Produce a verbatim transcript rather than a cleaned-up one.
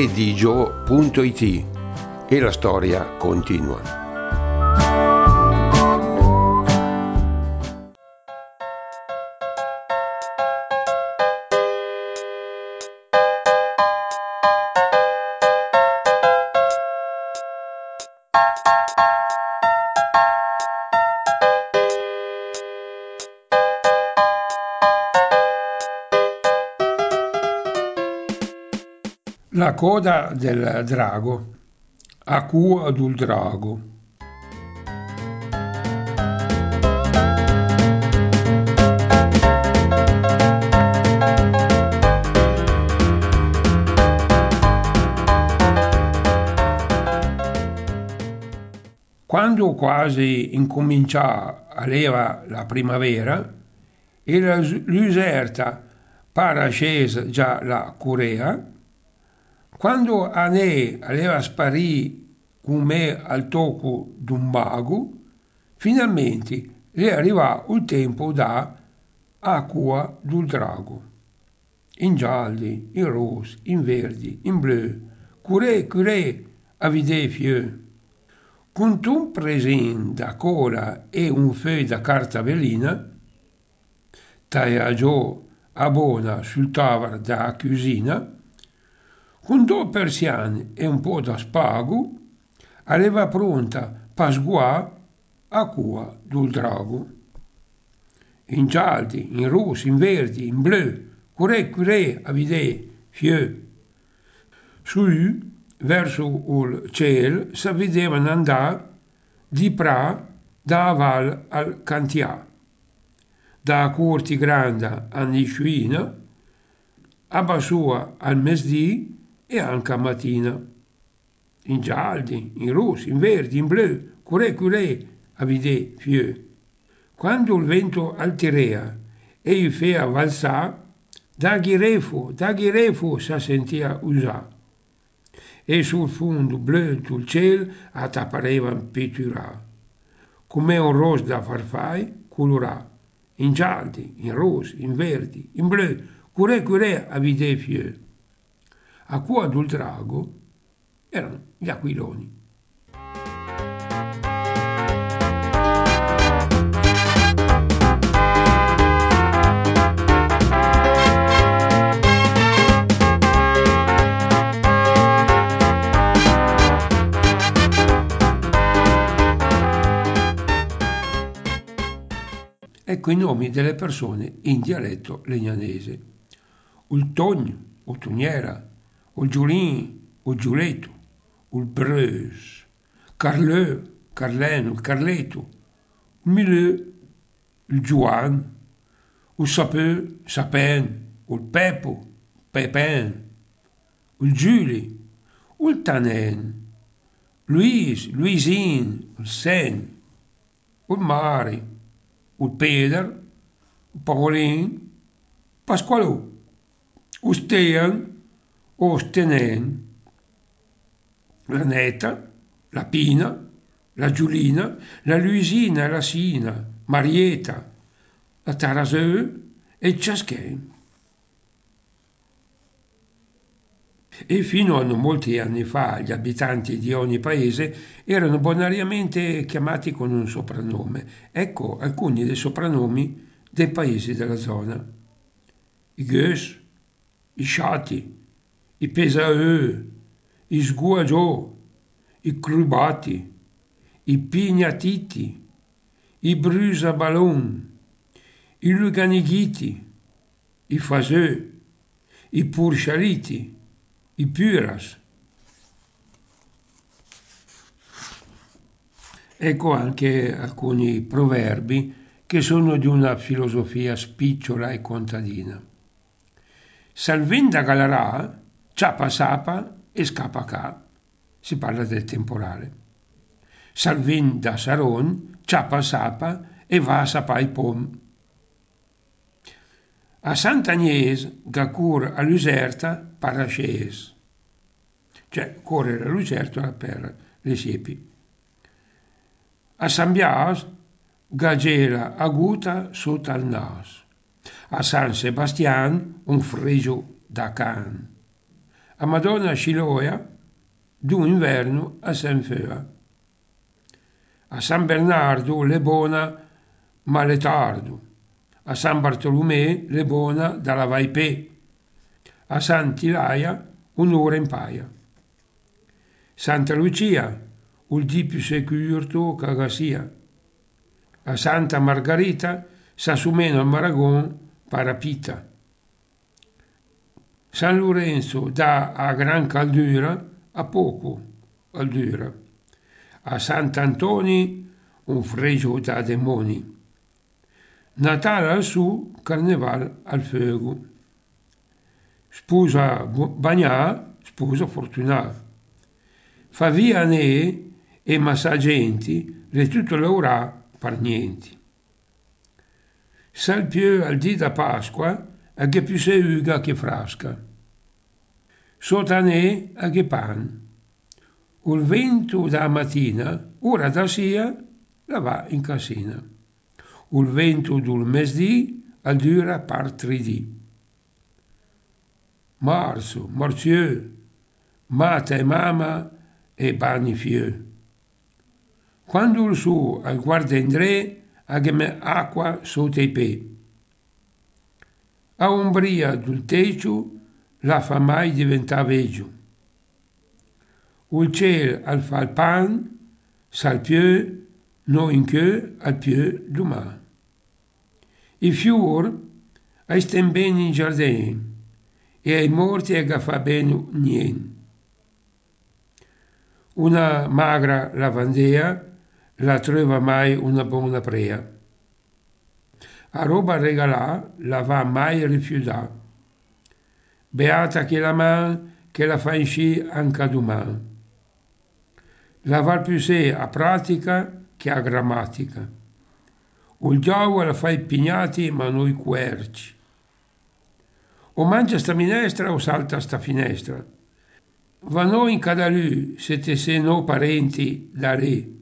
edigio punto it e la storia continua. La coda del drago, a cua del drago. Quando quasi incominciò a leva la primavera e la lucerta parascese già la Corea, quando Anè aveva sparì con me al tocco d'un mago, finalmente le arrivò il tempo da acqua del drago. In gialli, in rossi, in verdi, in blu, curè, curè, a vide fieu. Con un present da cola e un feu da carta velina, taia giù a bona sul tavolo da cucina, con due persiane e un po' da spago, aveva pronta pasguà a cua del drago. In gialli, in rossi, in verdi, in blu, curè, curè, a vide fieu. Su, verso il cielo, si vedevano andare di pra da val al cantià, da corti grande a Nisciuina, a Basua al mesdì e anche a mattina. In gialli, in rossi, in verdi, in blu, curè curè, a vide fieu. Quando il vento alterea e il fea valsà, da ghirefo, da ghirefo si sentia usà. E sul fondo blu del cielo attappareva pitturà, come un rosso da farfai colorà, in gialli, in rossi, in verdi, in blu, curè curè a vide fieu. A cua del drago erano gli aquiloni. Ecco i nomi delle persone in dialetto legnanese. Il Togno, o Toniera, il Giulin, o Giuleto, il Breus, Carleu, Carleno, il Carleto, il Mileu, il Giuan, il Sapeu, Sapin, il Pepo, Pepin, il Giuli, il Tanen, Luis, Luisin, il Sen, il Mari, il Peter, il Paolin, Pasqualò, il Stean, o Stenen, la Neta, la Pina, la Giulina, la Luisina, la Sina, Marieta, la Taraseu e il Ciaschen. E fino a non molti anni fa gli abitanti di ogni paese erano bonariamente chiamati con un soprannome. Ecco alcuni dei soprannomi dei paesi della zona. I Gös, i Sciati, i Pesaeu, i Sguagiò, i Crubati, i Pignatiti, i Brusabalon, i Luganighiti, i Faseu, i Pursciariti, i Pyras. Ecco anche alcuni proverbi che sono di una filosofia spicciola e contadina. Salvinda galarà, ciapa sapa e scapa ca. Si parla del temporale. Salvinda saron, ciapa sapa e va a sapai pom. A Sant'Agnès, gacur a Luserta, parasces. Cioè correre la lucertola per le siepi. A San Bias, gagela aguta sotto al nas. A San Sebastian, un fregio da can. a Madonna Sciloia, d'un inverno a Saint-Feu. A San Bernardo le bona ma le tardo, a San Bartolomè le bona dalla Vaipè, a Sant'Ilaia un'ora in paia. Santa Lucia, il dì più securto che sia. A Santa Margarita s'assumeno al Maragon parapita. San Lorenzo dà a gran caldura a poco caldura. A Sant'Antoni un fregio da demoni. Natale al su, Carneval al fuoco. Sposa bagnà, sposa fortunà. Fa via ne e massagenti le tutto l'aurà per niente. Sal più al dì da Pasqua a che più se uga che frasca. Sotanè a che pan. Il vento da mattina, ora da sia, la va in casina. Il vento del mesdì al dura par tridì. Marzo, marzieu, mata e mama e bani fieu. Quando il su al guarda indré, a che me acqua sotto i pe. A ombria del tecio, la fa mai diventare veggio. Il cielo al fa il pan, sal più, no in che al più domani. I fiori ai sten bene in giardino e ai morti a fa bene niente. Una magra lavandea la trova mai una buona prea. A roba regalà la va mai rifiutà. Beata che la man che la fa in sci anche domani. La val più sé a pratica che a grammatica. Il giavo la fa i pignati ma noi querci. O mangia sta minestra o salta sta finestra. Va noi in cadalù se te se no parenti da re.